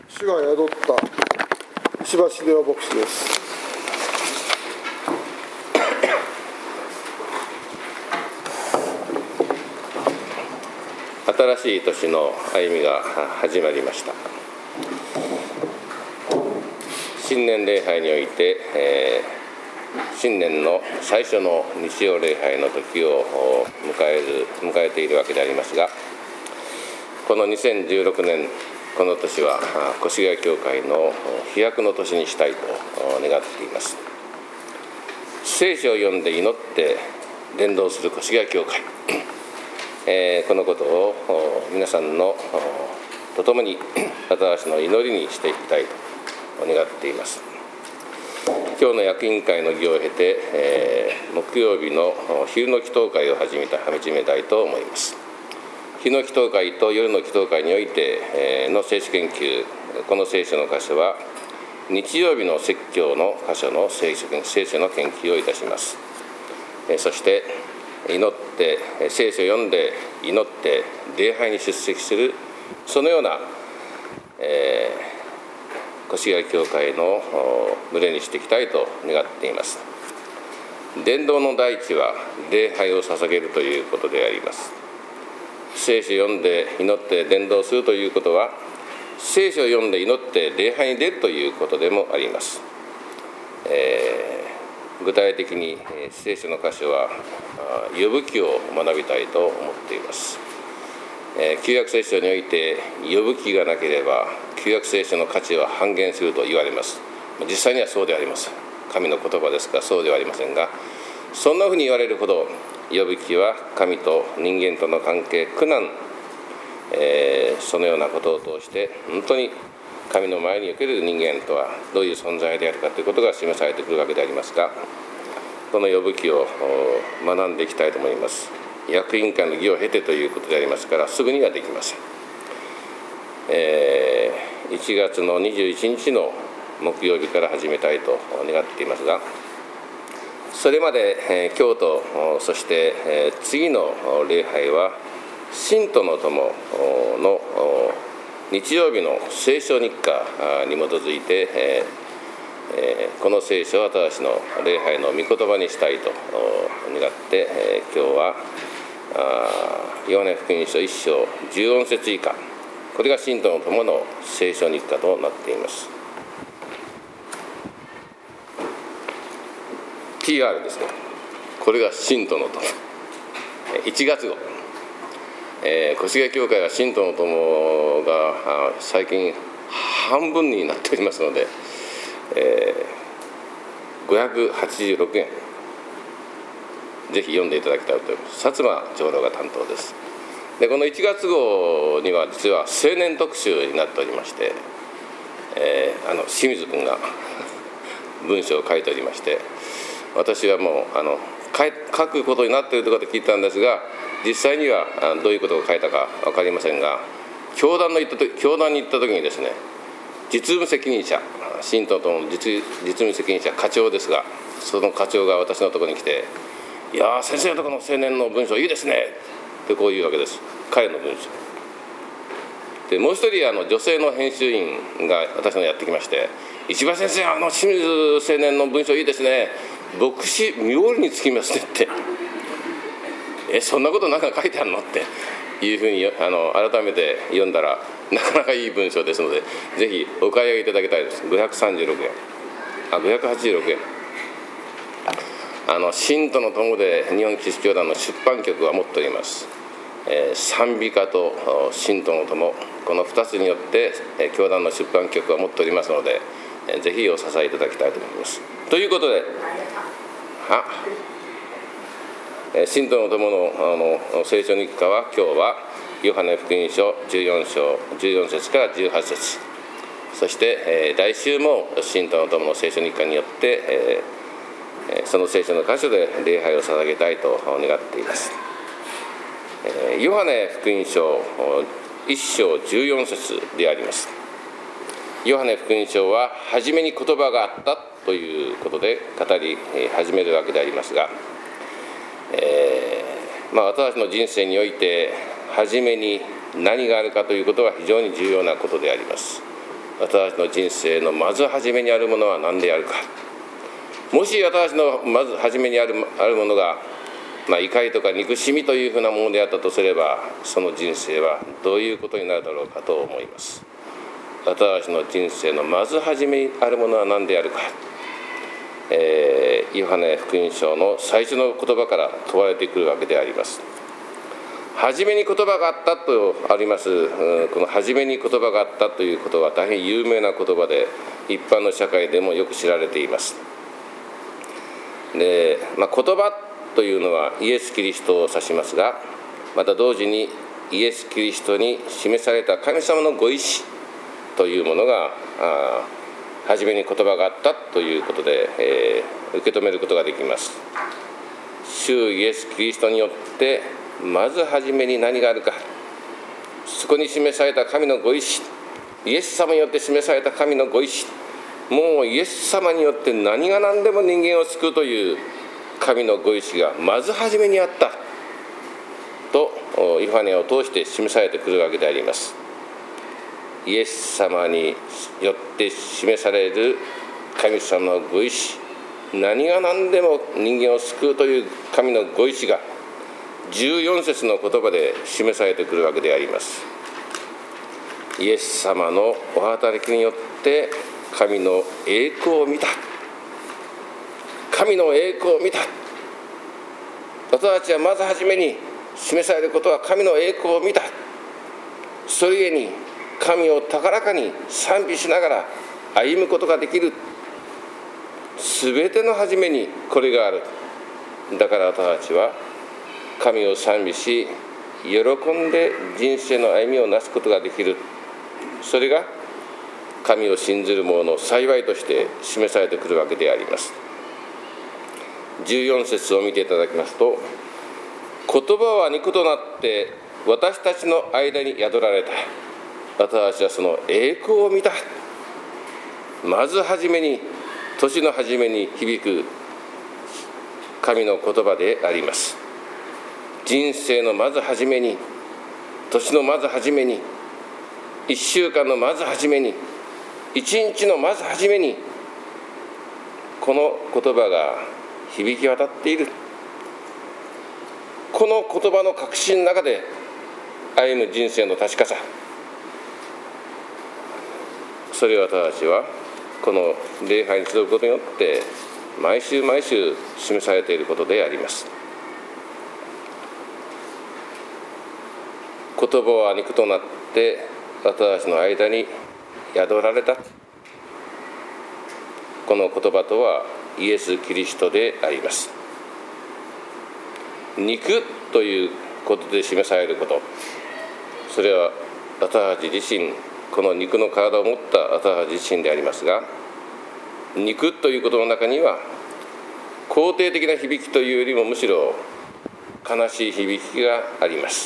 主が宿った石橋秀夫牧師です。 新しい年の歩みが始まりました。新年礼拝において、新年の最初の日曜礼拝の時を迎えているわけでありますが、この2016年この年は越谷教会の飛躍の年にしたいと願っています。聖書を読んで祈って伝道する越谷教会、このことを皆さんのとともに私の祈りにしていきたいと願っています。今日の役員会の儀を経て、木曜日の昼の祈祷会を始めたいと思います。日の祈祷会と夜の祈祷会においての聖書研究、この聖書の箇所は日曜日の説教の箇所の聖書の研究をいたします。そして祈って聖書を読んで祈って礼拝に出席する、そのような、越谷教会の群れにしていきたいと願っています。伝道の第一は礼拝を捧げるということであります。聖書を読んで祈って伝道するということは、聖書を読んで祈って礼拝に出るということでもあります。具体的に聖書の箇所は呼ぶ記を学びたいと思っています。旧約聖書において呼ぶ記がなければ旧約聖書の価値は半減すると言われます。実際にはそうではあります。神の言葉ですからそうではありませんが、そんなふうに言われるほど呼ぶ記は神と人間との関係、苦難、そのようなことを通して本当に神の前における人間とはどういう存在であるかということが示されてくるわけでありますが、この呼ぶ記を学んでいきたいと思います。役員会の儀を経てということでありますから、すぐにはできません。1月の21日の木曜日から始めたいと願っていますが、それまで今日とそして次の礼拝は信徒の友の日曜日の聖書日課に基づいて、この聖書を私の礼拝の御言葉にしたいと願って、今日はヨハネ福音書1章14節以下、これが信徒の友の聖書日課となっています。 TR ですね。これが信徒の友、1月号、越谷教会は信徒の友が最近半分になっておりますので、586円、ぜひ読んでいただきたいと思います。薩摩長老が担当です。でこの1月号には実は青年特集になっておりまして、清水君が文章を書いておりまして、私はもう書くことになっているとかと聞いたんですが、実際にはどういうことを書いたか分かりませんが、教団に行った時にですね、実務責任者、信徒との実務責任者、課長ですが、その課長が私のところに来て、いや先生のところの青年の文章いいですねってこう言うわけです。彼の文章で、もう一人女性の編集員が私のやってきまして、石橋先生、清水青年の文章いいですね、牧師冥利につきますねって、そんなことなんか書いてあるのっていうふうに改めて読んだら、なかなかいい文章ですので、ぜひお買い上げいただきたいです。586円、586円。信徒の友で日本キリスト教団の出版局が持っております。賛美歌と信徒の友、この2つによって教団の出版局が持っておりますので、ぜひお支えいただきたいと思います。ということで、信徒の友の聖書日課は、今日はヨハネ福音書14章14節から18節、そして来週も信徒の友の聖書日課によって、その聖書の箇所で礼拝を捧げたいと願っています。ヨハネ福音書1章14節であります。ヨハネ福音書は初めに言葉があったということで語り始めるわけでありますが、私の人生において初めに何があるかということは非常に重要なことであります。 私の人生のまず初めにあるものは何であるか。もし私のまず初めにあるものが、怒りとか憎しみというふうなものであったとすれば、その人生はどういうことになるだろうかと思います。私の人生のまず初めにあるものは何であるか。ヨハネ福音書の最初の言葉から問われてくるわけであります。初めに言葉があったとあります。この初めに言葉があったということは大変有名な言葉で、一般の社会でもよく知られています。で、言葉というのはイエス・キリストを指しますが、また同時にイエス・キリストに示された神様のご意志というものが初めに言葉があったということで、受け止めることができます。主イエス・キリストによってまず初めに何があるか、そこに示された神のご意志、イエス様によって示された神のご意志、もうイエス様によって何が何でも人間を救うという神のご意志がまず初めにあったとヨハネを通して示されてくるわけであります。イエス様によって示される神様のご意志、何が何でも人間を救うという神のご意志が14節の言葉で示されてくるわけであります。イエス様のお働きによって神の栄光を見た。神の栄光を見た。私たちはまず初めに示されることは神の栄光を見た。それゆえに神を高らかに賛美しながら歩むことができる。すべての初めにこれがある。だから私たちは神を賛美し、喜んで人生の歩みをなすことができる。それが神を信ずる者の幸いとして示されてくるわけであります。14節を見ていただきますと、言葉は肉となって私たちの間に宿られた。私たちはその栄光を見た。まず初めに、年の初めに響く神の言葉であります。人生のまず初めに、年のまず初めに、1週間のまず初めに、1日のまず初めに、この言葉が響き渡っている。この言葉の確信の中で歩む人生の確かさ、それを私たちはこの礼拝に集うことによって毎週毎週示されていることであります。言葉は肉となって私たちの間に宿られた。この言葉とはイエス・キリストであります。肉ということで示されること、それは私たち自身、この肉の体を持った私たち自身でありますが、肉ということの中には肯定的な響きというよりもむしろ悲しい響きがあります。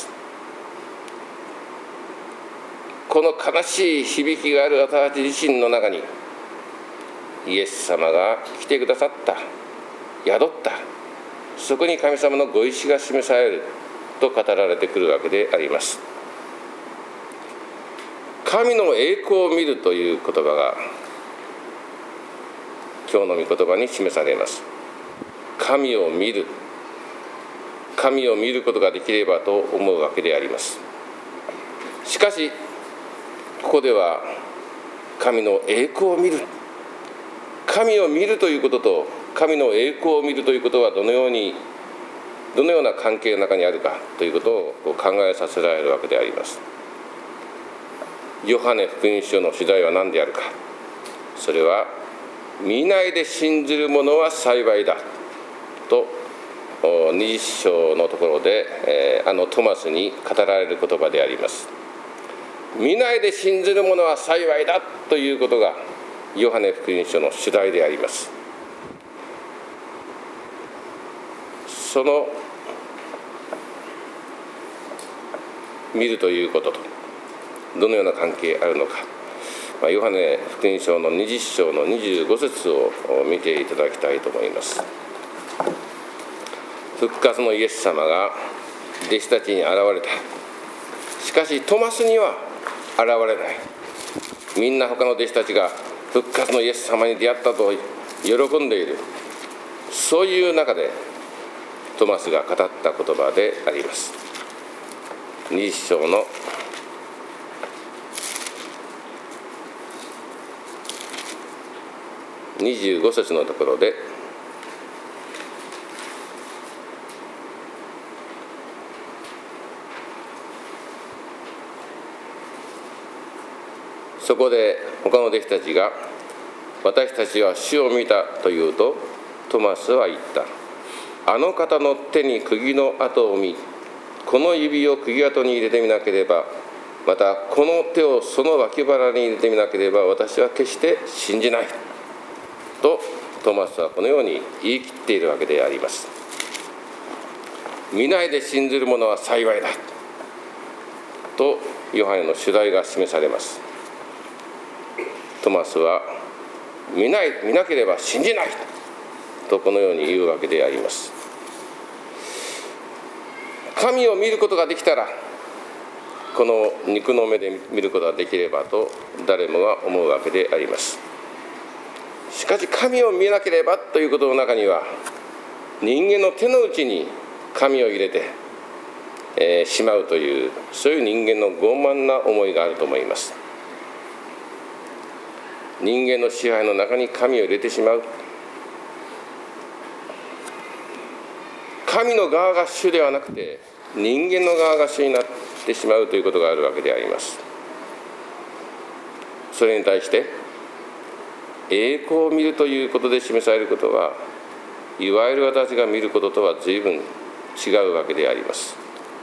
この悲しい響きがある私たち自身の中にイエス様が来てくださった、宿った、そこに神様のご意志が示されると語られてくるわけであります。神の栄光を見るという言葉が今日の御言葉に示されます。神を見る、神を見ることができればと思うわけであります。しかしここでは神の栄光を見る、神を見るということと神の栄光を見るということはどのような関係の中にあるかということを考えさせられるわけであります。ヨハネ福音書の主題は何であるか。それは見ないで信ずる者は幸いだと20章のところでトマスに語られる言葉であります。見ないで信ずる者は幸いだということがヨハネ福音書の主題であります。その見るということとどのような関係あるのか、ヨハネ福音書の20章の25節を見ていただきたいと思います。復活のイエス様が弟子たちに現れた。しかしトマスには現れない。 みんな他の弟子たちが復活のイエス様に出会ったと喜んでいる、そういう中でトマスが語った言葉であります。20章の25節のところで、そこで他の弟子たちが、私たちは主を見たと言うと、トマスは言った。あの方の手に釘の跡を見、この指を釘跡に入れてみなければ、またこの手をその脇腹に入れてみなければ、私は決して信じないとトマスはこのように言い切っているわけであります。見ないで信ずる者は幸いだとヨハネの主題が示されます。トマスは見なければ信じないとこのように言うわけであります。神を見ることができたら、この肉の目で見ることができればと誰もが思うわけであります。しかし神を見なければということの中には、人間の手の内に神を入れて、しまうという、そういう人間の傲慢な思いがあると思います。人間の支配の中に神を入れてしまう、神の側が主ではなくて人間の側が主になってしまうということがあるわけであります。それに対して栄光を見るということで示されることは、いわゆる私が見ることとは随分違うわけであります。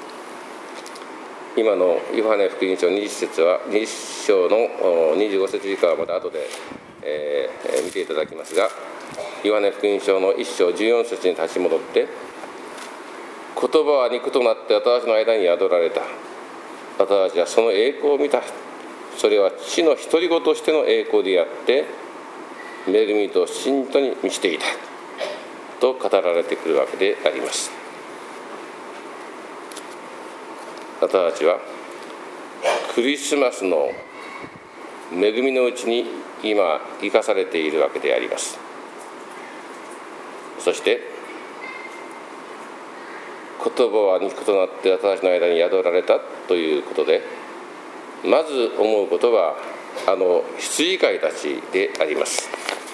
今のヨハネ福音書20章の25節以下はまた後で、見ていただきますが、ヨハネ福音書の1章14節に立ち戻って、言葉は肉となって私の間に宿られた。私たちはその栄光を見た。それは父の独り子としての栄光であって、恵みと真とに満ちていたと語られてくるわけであります。私たちはクリスマスの恵みのうちに今生かされているわけであります。そして言葉は肉となって私の間に宿られたということで、まず思うことは羊飼いたちであります。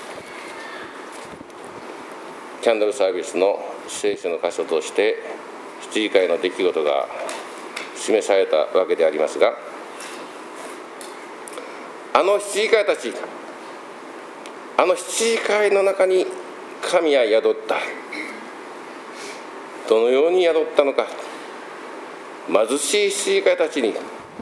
キャンドルサービスの聖書の箇所として羊飼いの出来事が示されたわけでありますが、羊飼いたち、羊飼いの中に神は宿った。どのように宿ったのか。貧しい羊飼いたちに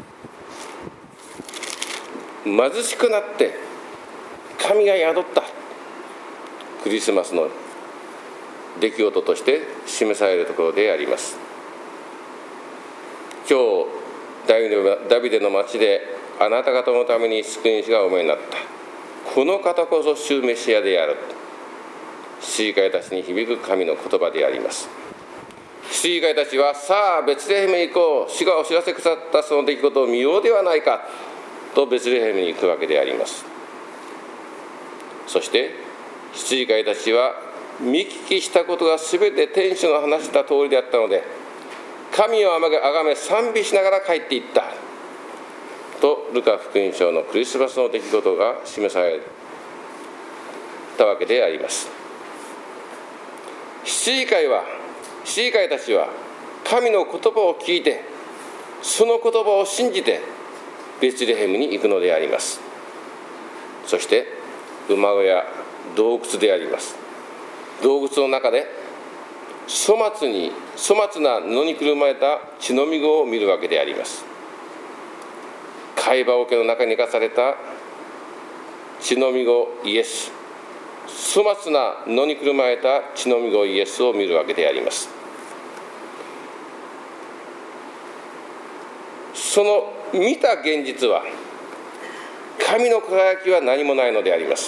貧しくなって神が宿った。クリスマスの出来事として示されるところであります。今日ダビデの町であなた方のために救い主がお見えになった。この方こそ主メシアである。羊飼いたちに響く神の言葉であります。羊飼いたちは、さあベツレヘムへ行こう、主がお知らせくださったその出来事を見ようではないかとベツレヘムに行くわけであります。そして羊飼いたちは見聞きしたことがすべて天使の話した通りであったので、神をあがめ賛美しながら帰っていったとルカ福音書のクリスマスの出来事が示されたわけであります。羊飼いたちは神の言葉を聞いて、その言葉を信じてベツレヘムに行くのであります。そして馬小屋、洞窟であります。洞窟の中で粗末な布にくるまれた血のみ子を見るわけであります。貝羽桶の中に生かされた血のみ子イエス、粗末な布にくるまれた血のみ子イエスを見るわけであります。その見た現実は、神の輝きは何もないのであります。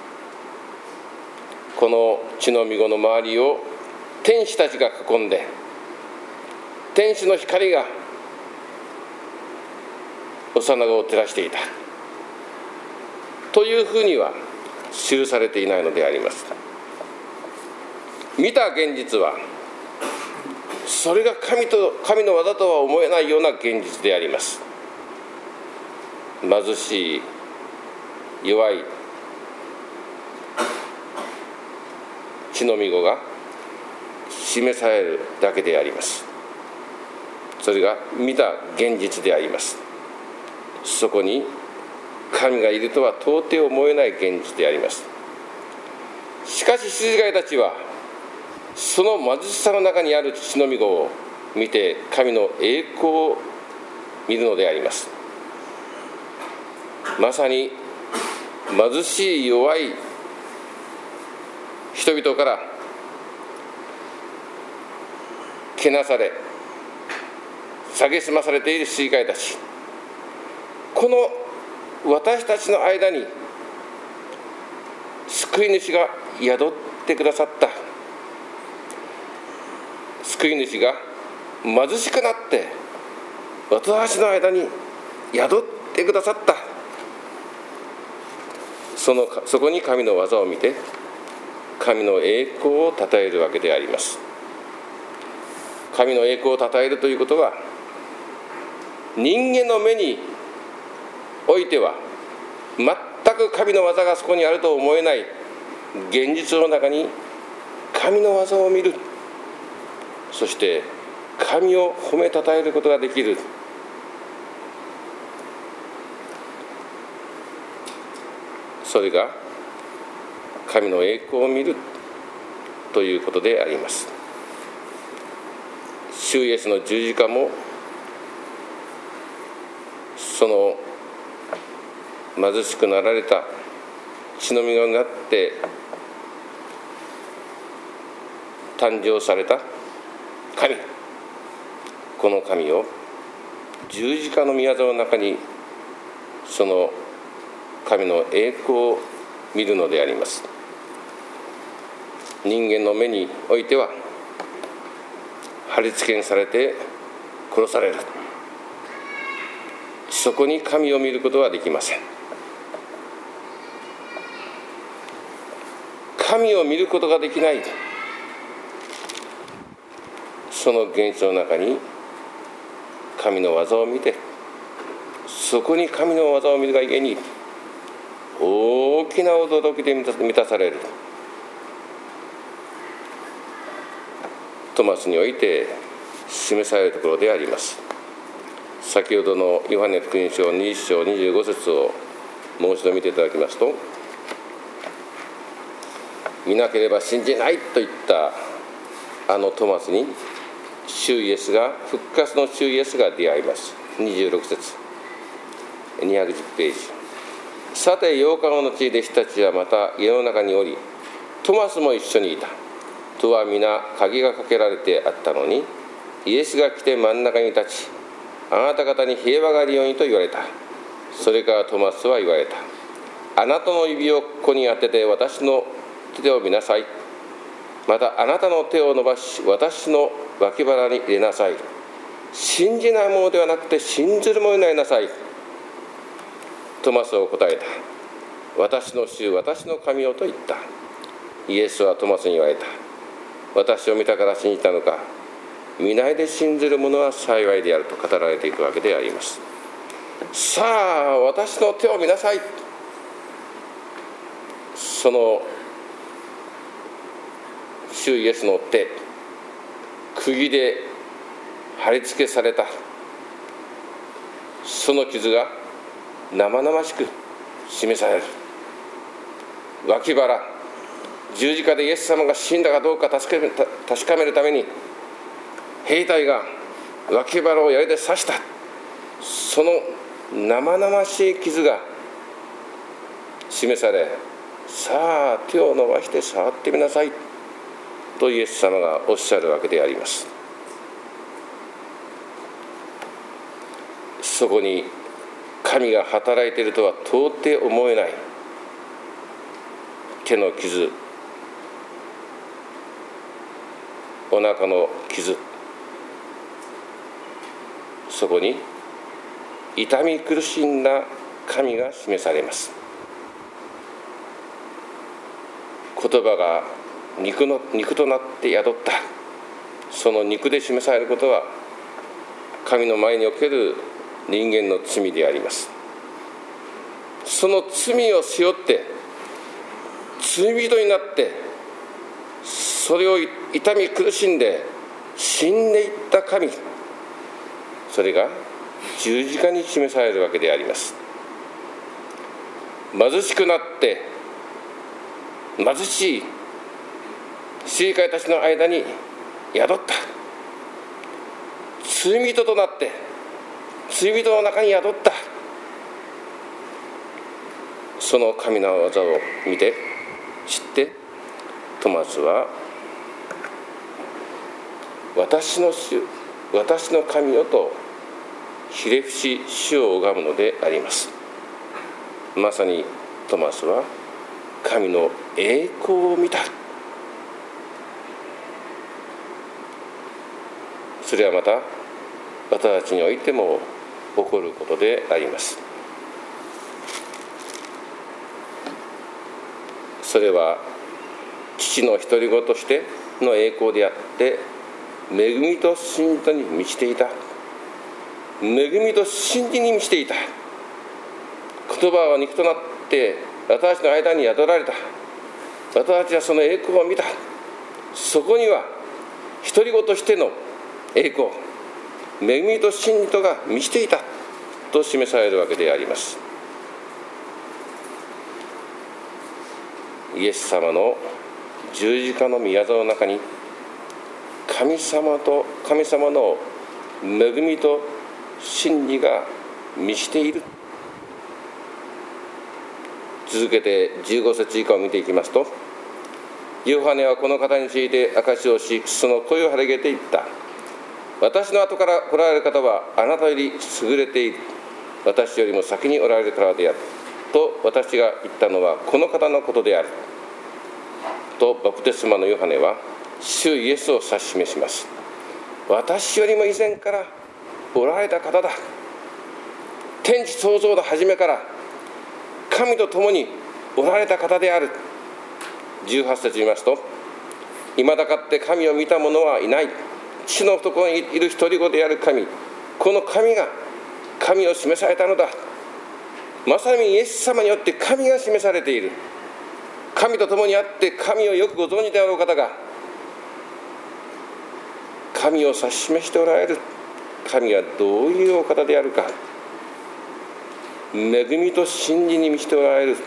この血のみ子の周りを天使たちが囲んで、天使の光が幼子を照らしていた。 というふうには記されていないのであります。見た現実はそれが神の技とは思えないような現実であります。貧しい、弱い血のみ子が示されるだけであります。それが見た現実であります。そこに神がいるとは到底思えない現実であります。しかし羊飼いたちはその貧しさの中にある血のみ子を見て神の栄光を見るのであります。まさに貧しい弱い人々からけなされ蔑まされている羊飼いたち、この私たちの間に救い主が宿ってくださった。救い主が貧しくなって私たちの間に宿ってくださった。そこに神の技を見て神の栄光をたたえるわけであります。神の栄光をたたえるということは、人間の目においては全く神の技がそこにあると思えない現実の中に神の技を見る、そして神を褒めたたえることができる。それが神の栄光を見るということであります。主イエスの十字架もその貧しくなられた血のみ子になって誕生された神、この神を十字架の御業の中にその神の栄光を見るのであります。人間の目においては貼り付けにされて殺される、そこに神を見ることはできません。神を見ることができない、その現象の中に神の技を見て、そこに神の技を見るがゆえに大きな驚きで満たされる。トマスにおいて示されるところであります。先ほどのヨハネ福音書20章25節をもう一度見ていただきますと、見なければ信じないと言ったあのトマスに主イエスが、復活の主イエスが出会います。26節210ページ。さて8日後の後、弟子たちはまた家の中におり、トマスも一緒にいた。戸は皆鍵がかけられてあったのに、イエスが来て真ん中に立ち、あなた方に平和があるようにと言われた。それからトマスは言われた。あなたの指をここに当てて私の手を見なさい。またあなたの手を伸ばし私の脇腹に入れなさい。信じないものではなくて信ずるものになりなさい。トマスは答えた。私の主、私の神よと言った。イエスはトマスに言われた。私を見たから信じたのか。見ないで信ずる者は幸いであると語られていくわけであります。さあ、私の手を見なさい。その主イエスの手、釘で貼り付けされたその傷が生々しく示される。脇腹、十字架でイエス様が死んだかどうか確かめるために兵隊が脇腹を槍で刺した、その生々しい傷が示され、さあ手を伸ばして触ってみなさいとイエス様がおっしゃるわけであります。そこに神が働いているとは到底思えない手の傷、お腹の傷、そこに痛み苦しんだ神が示されます。 言葉が肉となって宿った、その肉で示されることは神の前における人間の罪であります。その罪を背負って罪人になって、それを痛み苦しんで死んでいった神、それが十字架に示されるわけであります。貧しくなって貧しい支配たちの間に宿った、罪人となって罪人の中に宿った、その神の技を見て知って、トマスは私の神よとひれ伏し主を拝むのであります。まさにトマスは神の栄光を見た。それはまた私たちにおいても起こることであります。それは父の独り子としての栄光であって、恵みと真理に満ちていた。恵みと真理に満ちていた。言葉は肉となって私たちの間に宿られた。私たちはその栄光を見た。そこには独り子としての栄光、恵みと真理とが満ちていたと示されるわけであります。イエス様の十字架の御業の中に、神様の恵みと真理が満ちている。続けて15節以下を見ていきますと、ヨハネはこの方について証しをし、その声を荒げていった。私の後から来られる方はあなたより優れている。私よりも先におられるからである。と私が言ったのはこの方のことである。とバプテスマのヨハネは主イエスを指し示します。私よりも以前からおられた方だ。天地創造の初めから神と共におられた方である。18節見ますと、いまだかって神を見た者はいない。父の懐にいる独り子である神、この神が神を示されたのだ。まさにイエス様によって神が示されている。神と共にあって神をよくご存じであろう方が神を指し示しておられる。神がどういうお方であるか、恵みと真理に満ちておられる。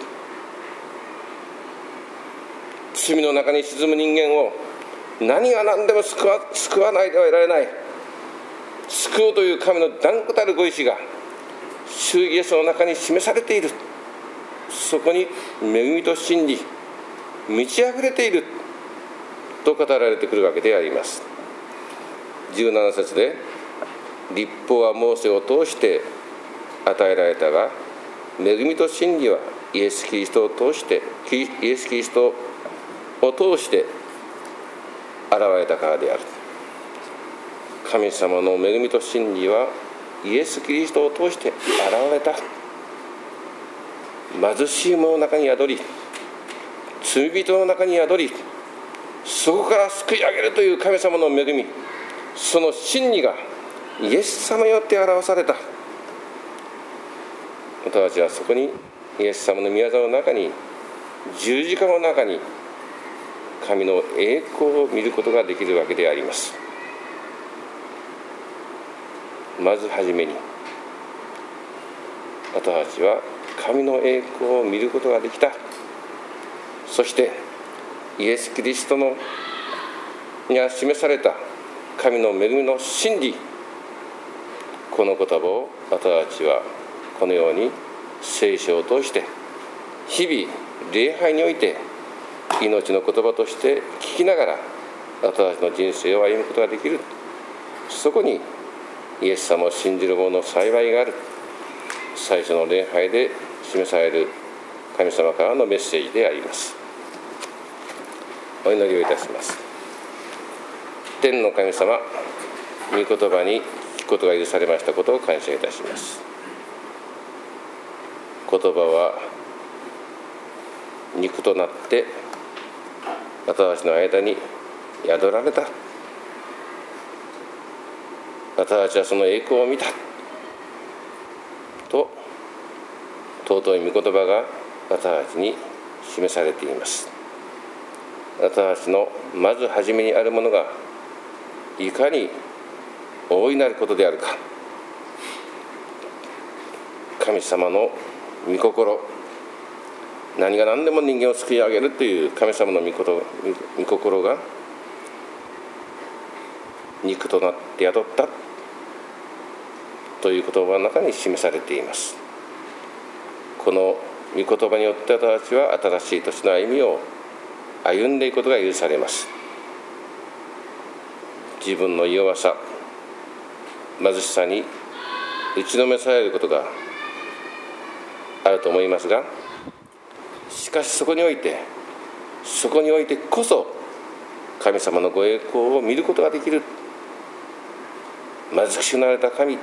罪の中に沈む人間を何が何でも救わないではいられない。救うという神の断固たるご意志が主イエスの中に示されている。そこに恵みと真理満ち溢れていると語られてくるわけであります。17節で、律法はモーセを通して与えられたが、恵みと真理はイエス・キリストを通して現れたからである。神様の恵みと真理はイエス・キリストを通して現れた。貧しい者の中に宿り、罪人の中に宿り、そこから救い上げるという神様の恵み、その真理がイエス様によって表された。私たちはそこにイエス様の御業の中に、十字架の中に神の栄光を見ることができるわけであります。まずはじめに、私たちは神の栄光を見ることができた。そしてイエス・キリストに示された神の恵みの真理、この言葉を私たちはこのように聖書を通して日々礼拝において命の言葉として聞きながら私たちの人生を歩むことができる。そこにイエス様を信じる者の幸いがある。最初の礼拝で示される神様からのメッセージであります。お祈りをいたします。天の神様、御言葉に聞くことが許されましたことを感謝いたします。言葉は肉となって私たちの間に宿られた。私たちはその栄光を見たと尊い御言葉が私たちに示されています。私たちのまず初めにあるものがいかに大いなることであるか、神様の御心、何が何でも人間を救い上げるという神様の御心が肉となって宿ったという言葉の中に示されています。この御言葉によって私たちは新しい年の歩みを歩んでいくことが許されます。自分の弱さ、貧しさに打ちのめされることがあると思いますが、しかしそこにおいてこそ神様のご栄光を見ることができる。貧しくなられた神、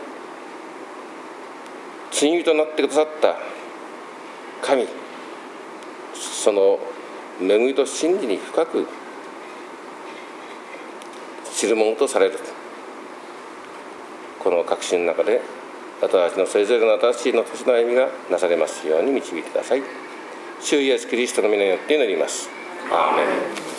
罪人となってくださった神、その恵みと真理に深く知るものとされる。この確信の中で私たちのそれぞれの新しいの年の歩みがなされますように導いてください。主イエスキリストの皆によって祈ります。アーメン。